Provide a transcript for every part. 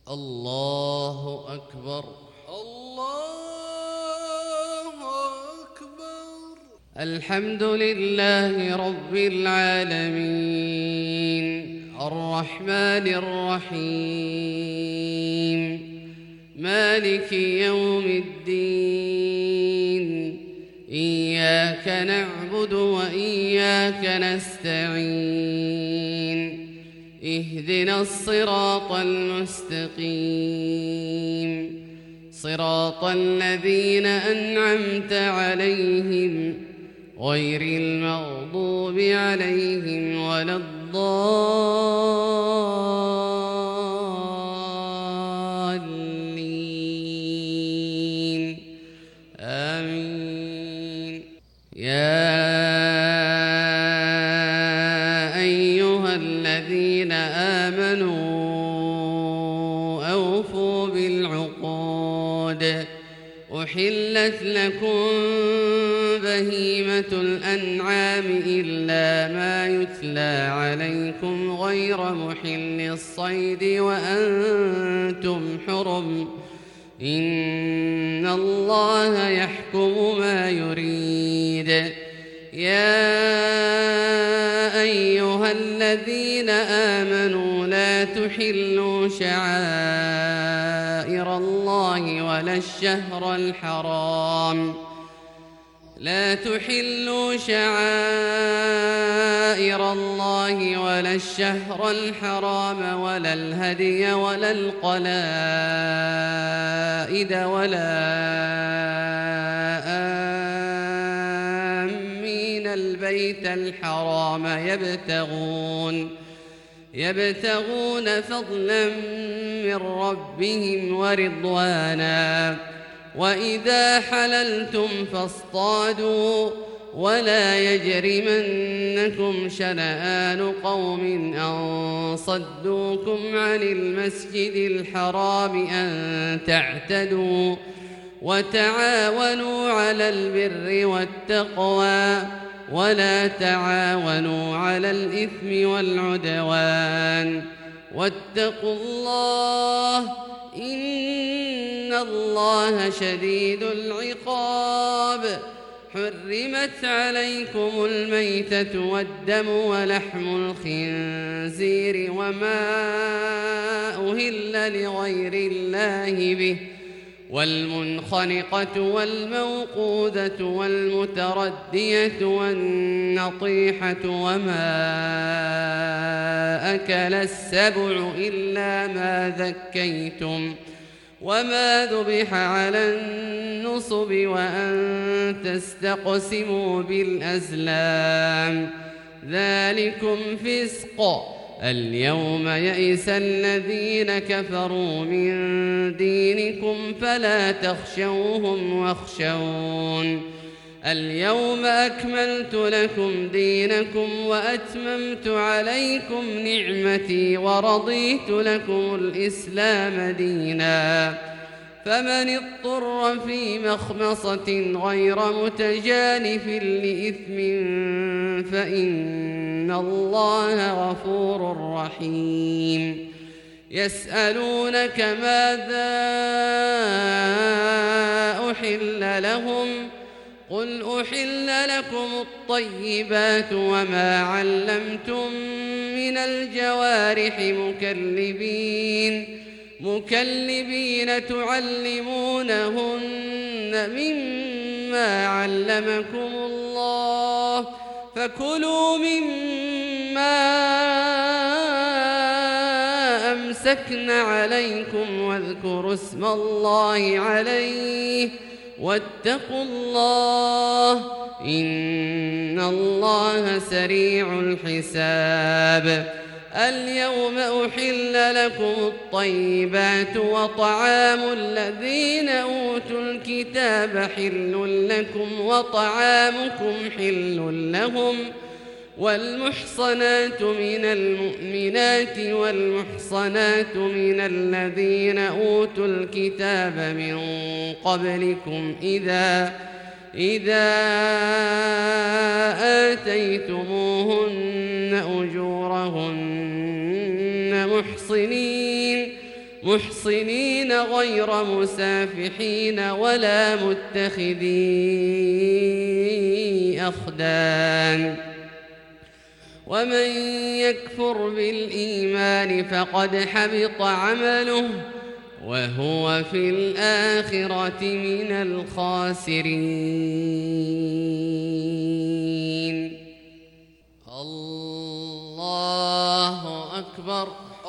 الله أكبر. الله أكبر. الحمد لله رب العالمين الرحمن الرحيم مالك يوم الدين إياك نعبد وإياك نستعين اهدنا الصراط المستقيم صراط الذين أنعمت عليهم غير المغضوب عليهم ولا الضالين آمين. يا أيها الذين آمنوا أوفوا بالعقود أحلت لكم بهيمة الأنعام إلا ما يتلى عليكم غير محل الصيد وأنتم حرم إن الله يحكم ما يريد. يا أيها الذين آمنوا لا تحلوا شعائر الله ولا الشهر الحرام لا تحلوا شعائر الله ولا الشهر الحرام ولا الهدي ولا القلائد ولا آمين البيت الحرام يبتغون فضلا من ربهم ورضوانا وإذا حللتم فاصطادوا ولا يجرمنكم شنآن قوم أن صدوكم عن المسجد الحرام أن تعتدوا وتعاونوا على البر والتقوى ولا تعاونوا على الإثم والعدوان واتقوا الله إن الله شديد العقاب. حرمت عليكم الميتة والدم ولحم الخنزير وما أهل لغير الله به والمنخنقة والموقوذة والمتردية والنطيحة وما أكل السبع إلا ما ذكيتم وما ذبح على النصب وأن تستقسموا بالأزلام ذلكم فسق. اليوم يئس الذين كفروا من دينكم فلا تخشوهم واخشون. اليوم أكملت لكم دينكم وأتممت عليكم نعمتي ورضيت لكم الإسلام دينا فمن اضطر في مخمصة غير متجانف لإثم فإن الله غفور رحيم. يسألونك ماذا أحل لهم قل أحل لكم الطيبات وما علمتم من الجوارح مكلبين تعلمونهن مما علمكم الله فكلوا مما أمسكن عليكم واذكروا اسم الله عليه واتقوا الله إن الله سريع الحساب. اليوم أحل لكم الطيبات وطعام الذين أوتوا الكتاب حل لكم وطعامكم حل لهم والمحصنات من المؤمنات والمحصنات من الذين أوتوا الكتاب من قبلكم إذا آتيتموهن أجورهن محصنين غير مسافحين ولا متخذي أخدان ومن يكفر بالإيمان فقد حبط عمله وهو في الآخرة من الخاسرين. الله أكبر.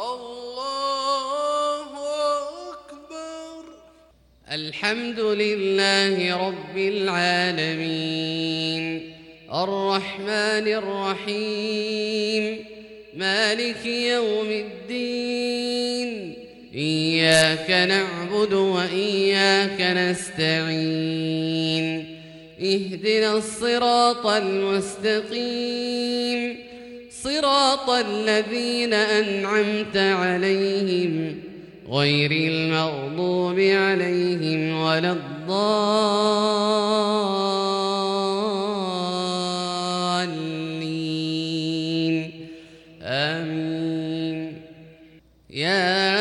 الله أكبر. الحمد لله رب العالمين الرحمن الرحيم مالك يوم الدين إياك نعبد وإياك نستعين اهدنا الصراط المستقيم صراط الذين أنعمت عليهم غير المغضوب عليهم ولا الضالين آمين. يا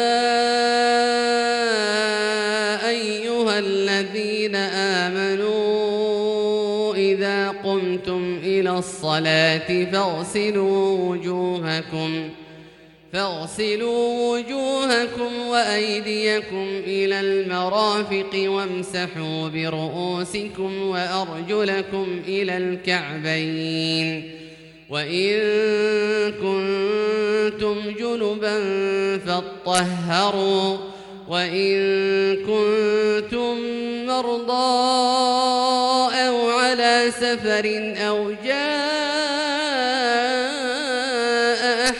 أيها الذين آمنوا إذا قمتم إلى الصلاة فاغسلوا وجوهكم وأيديكم إلى المرافق وامسحوا برؤوسكم وأرجلكم إلى الكعبين وإن كنتم جنبا فاطهروا وإن كنتم مرضى أو على سفر أو جاء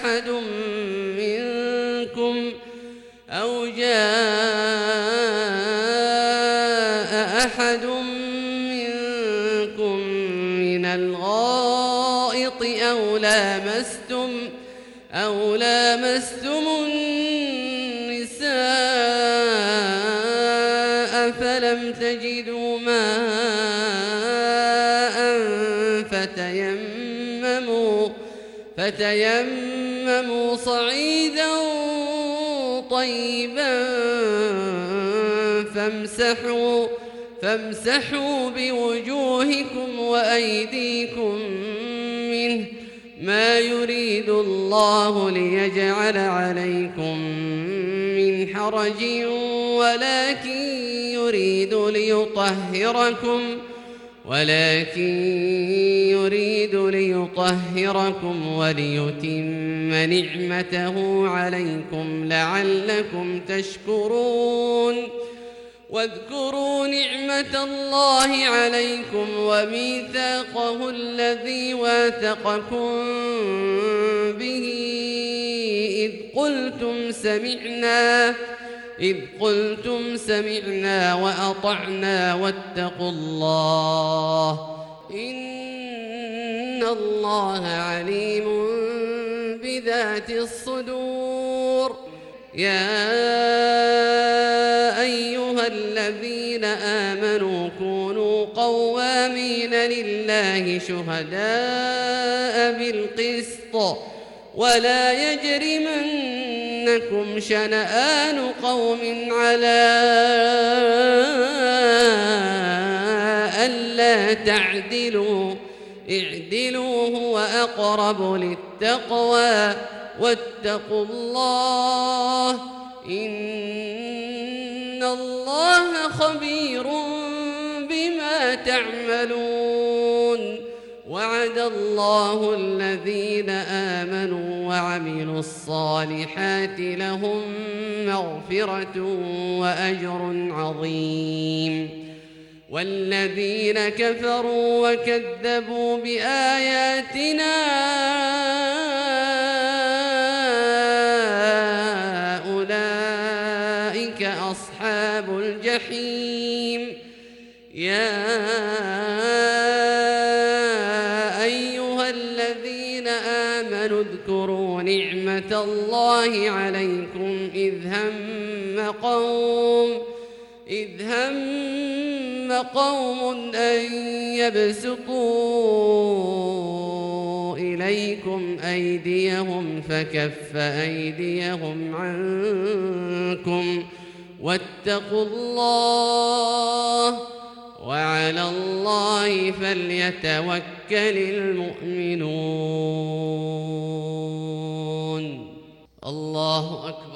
أحد منكم من الغائط أو لامستم النساء فلم تجدوا ماء فتيمموا صعيدا طيبا فامسحوا بوجوهكم وأيديكم منه ما يريد الله ليجعل عليكم من حرج ولكن يريد ليطهركم وليتم نعمته عليكم لعلكم تشكرون. واذكروا نعمة الله عليكم وميثاقه الذي واثقكم به إذ قلتم سمعنا وأطعنا واتقوا الله إن الله عليم بذات الصدور. يا أيها الذين آمنوا كونوا قوامين لله شهداء بالقسط ولا يجرمنكم شنآن قوم على ألا تعدلوا اعدلوا هو أقرب للتقوى واتقوا الله إن الله خبير بما تعملون. وعد الله الذين آمنوا وعملوا الصالحات لهم مغفرة وأجر عظيم. والذين كفروا وكذبوا بآياتنا أولئك أصحاب الجحيم. يا أيها الذين آمنوا اذكروا نعمة الله عليكم إذ هم قوم أن يبسطوا إليكم إليكم أيديهم فكف أيديهم عنكم واتقوا الله وعلى الله فليتوكل المؤمنون. الله أكبر.